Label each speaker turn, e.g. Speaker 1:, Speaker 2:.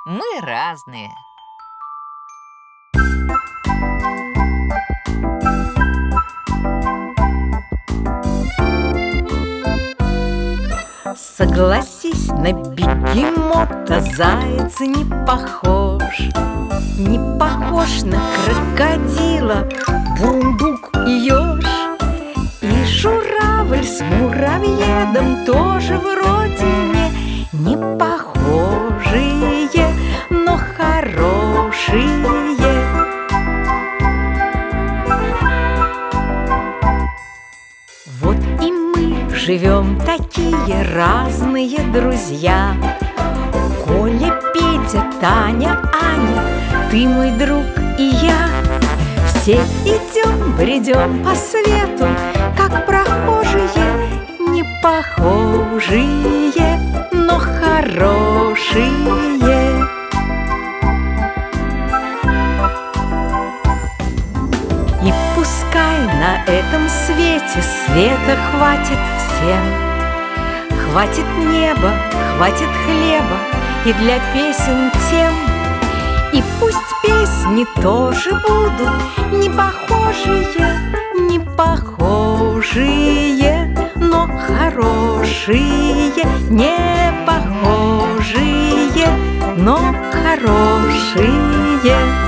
Speaker 1: Мы разные.
Speaker 2: Согласись, на бегемота заяц не похож. Не похож на крокодила бурундук и еж. И журавль с муравьедом тоже вроде не похожие, но хорошие. Вот и мы живем такие разные друзья. Коля, Петя, Таня, Аня, ты мой друг и я. Все идем, бредем по свету, как прохожие, не похожие, но хорошие. И пускай на этом свете света хватит всем. Хватит неба, хватит хлеба и для песен тем. И пусть песни тоже будут не похожие, не похожие, но хорошие, не похожие, но хорошие.